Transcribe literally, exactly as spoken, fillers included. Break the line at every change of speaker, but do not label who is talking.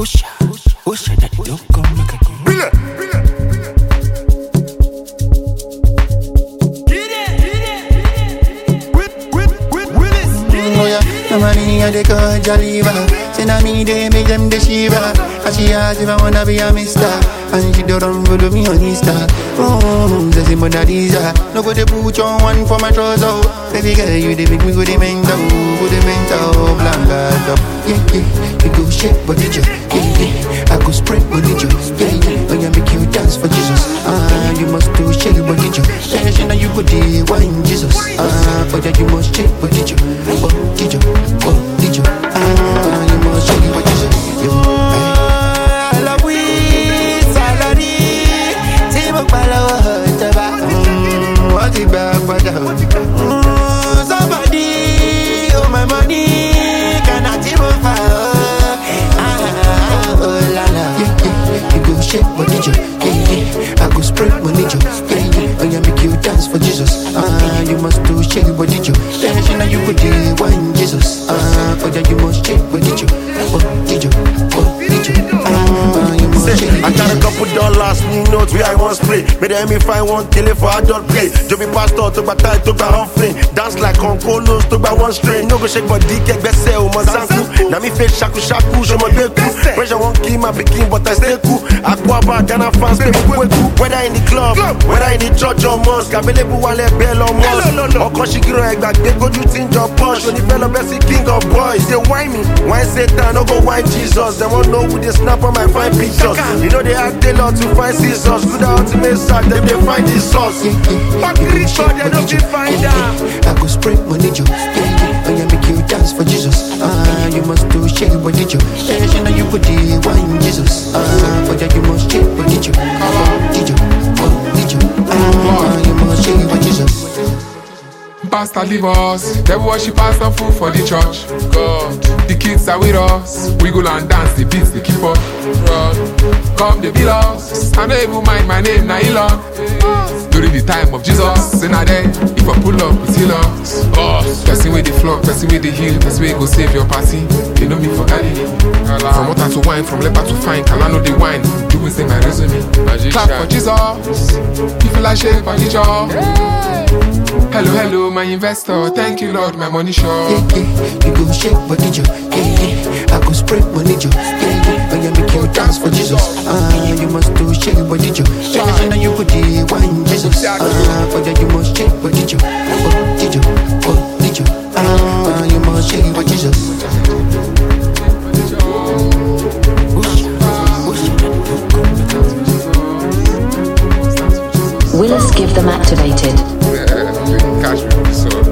Usha, usha, that don't come make a come.
Bile, bile.
Oh yeah, the money I they call Jaliva. Say na me they make them the Shiva. And she asked if I wanna be a mister. And she don't run follow me on Insta. Oh, say Mona Lisa. No go they put on one for my trouser. Baby girl, you they make me go the mental, go the mental, blanca top. Yeah yeah, you go shake body jo. Yeah yeah, I go spread body jo. Yeah yeah, when you make you dance for Jesus. Ah, you must do shake body jo. Yeah, she know you go the wine Jesus. Ah, for that you must shake body jo. Oh, Dijo, oh, Dijo. Ah, you must shake body jo. Yo, I love we salary. Team up palawa taba. What it back for that? Somebody, oh my money, can I team up fire? Ah, oh la la. Yeah yeah, you go shake body jo. Yeah yeah, I go spread money jo. Yeah yeah, when you make you dance for Jesus. Ah, you must do shake body jo. Yeah, she know you go the wine Jesus. Ah, for that you must shake body jo. Oh Dijo, oh Dijo. Ah, you must shake body jo.
I got a couple dollars, new notes where I want spray. Made them if I want kill it for adult play. Joby pastor took my time, took my offering. Dance like Uncle Nose, took my one string. No go shake body, get bese o mazanku. Now me face shaku shaku, show my beku. Pressure won't kill my begin, but I stay cool. Aquaba, Ghana fans, baby, kweku. Whether in the club, whether in the church or mosque, available wale bell or mosque. Oko shikiro egg, they go do things your push. When the fellow best king of boys, they whine me. Why Satan, no go whine Jesus. They won't know who they snap on my fine pictures. You know they act a lot to find scissors. Good ultimate side, then they find the sauce. Fuck rich, but they don't find out.
I go spray money jo. Yeah yeah, when you make you dance for Jesus. Ah, you must do shake body jo. Yeah, she know you go the wine Jesus. Ah, for that you must shake body jo. Oh Dijo, oh Dijo. Ah, you must shake body Jesus.
Pastor leave us, devil worship us and fool for the church. God, the kids are with us. We go and dance, the beats they keep up. Run, come they beat us. I don't even mind my name, na Elon. During the time of Jesus, in a day, if I pull up, it's heal us. Boss, person with the floor, person with the heel, person with go save your party. They know me for Galilee. From water to wine, from leper to fine, can I know the wine? Do we say my resume? Clap for Jesus. If you like shake for the job. Hello, hello, my investor. Thank you, Lord, my money sure.
Yeah, yeah, you go shake body jo. Yeah, yeah, I go spread money jo. Yeah, yeah, when you make you dance for Jesus. Ah, you must do shake body jo. Yeah, she know you go the wine Jesus. Ah, for that you must shake body jo. Oh Dijo, oh Dijo. Ah, you must shake body Jesus.
Willis, give them activated.
Catch me with the sword.